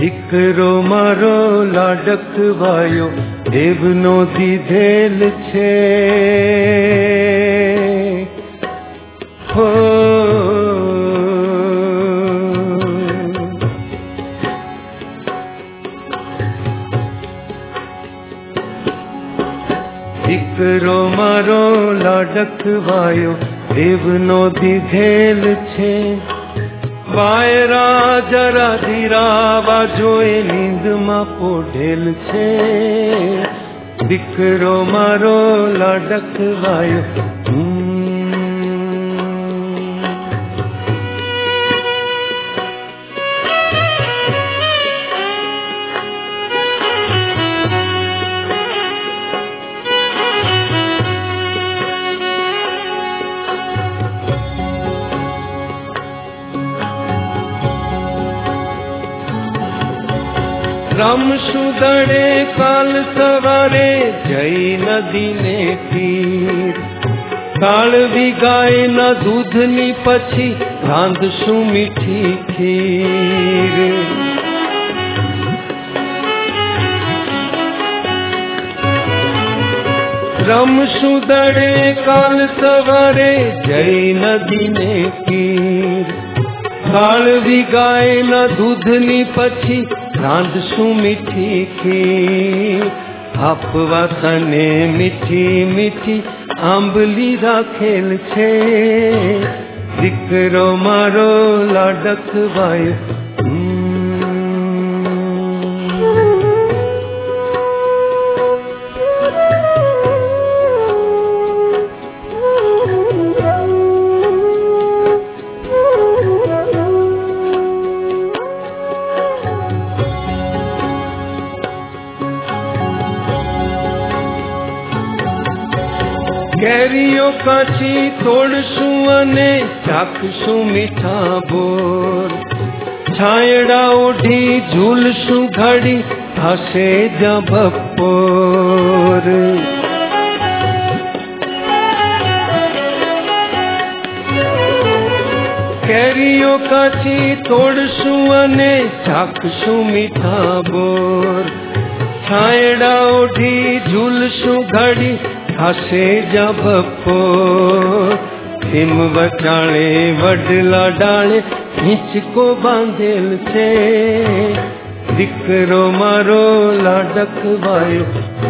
દીકરો મારો લાડકવાયો દેવનો દીધેલ છે હો દીકરો મારો લાડકવાયો દેવનો દીધેલ છે વાયરા જરા ધીરાવા જોઈ નીંદમાં પોઢેલ છે દીકરો મારો લાડકવાયો રમશું દડે કાલ સવારે જઈ નદીને તીર કાળવી ગાયના દૂધની પછી રાંધશું મીઠી ખીર રમશું દડે કાલ સવારે જઈ નદીને તીર કાળવી ગાયના દૂધની પછી રાંધશું મીઠી ખીર આપવા તને મીઠી મીઠી આંબલી રાખેલ છે દીકરો મારો લાડકવાયો કેરીઓ કાચી તોડશું અને ચાખશું મીઠા બોર છાયડા ઓઢી ઝૂલશું ઘડી હશે જ બપોર કેરીઓ કાચી તોડશું અને ચાખશું મીઠા બોર છાયડા ઓઢી ઝૂલશું ઘડી હશે જ બપોર હિમ વચાળે વડલા ડાળે હિંચકો બાંધેલ છે દીકરો મારો લાડકવાયો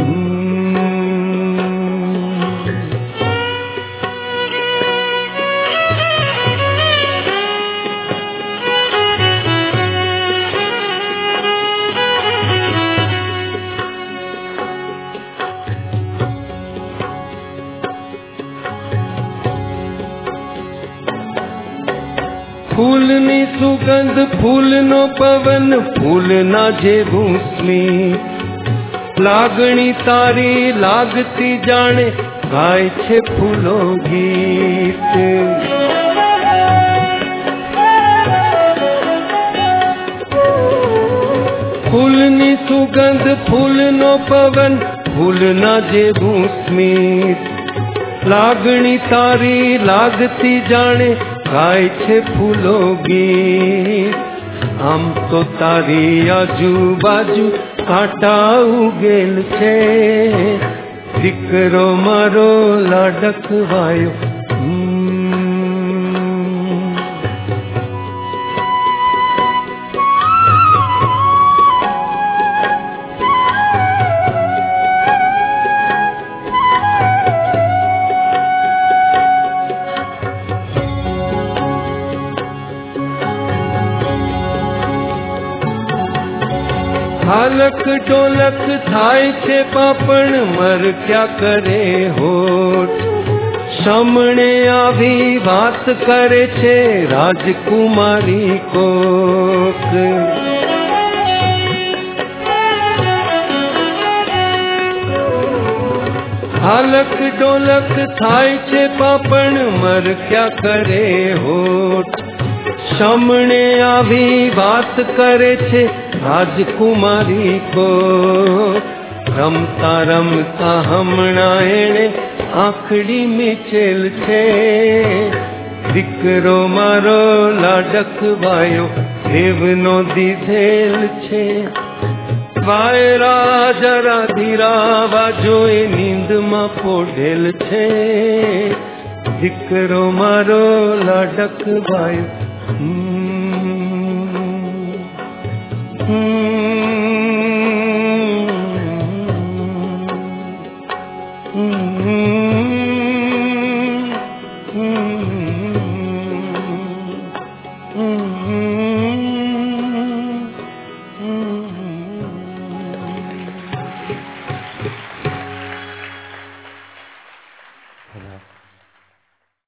ફૂલની સુગંધ ફૂલનો પવન ફૂલના જેવું સ્મિત લાગણી તારી લાગતી જાણે ગાય છે ફૂલો ગીત ફૂલની સુગંધ ફૂલનો પવન ફૂલના જેવું સ્મિત લાગણી તારી લાગતી જાણે ગાય છે ફૂલો ગીત આમ તો તારી આજુબાજુ કાંટા ઉગેલ છે દીકરો મારો લાડકવાયો હાલક ડોલક થાય છે પાપણ મર ક્યાં કરે હોઠ સામણે આવી વાત કરે છે રાજકુમારી કોક હાલક ડોલક થાય છે પાપણ મર ક્યાં કરે હોઠ સામણે આવી વાત કરે છે રાજકુમારી को रमता रमता हमणा एणे आखड़ी मीचेल छे દીકરો મારો લાડક વાયો દેવનો દીધેલ છે. વાયરા જરા ધીરા વાજો એ નીંદમાં પોઢેલ છે. દીકરો મારો લાડક વાયો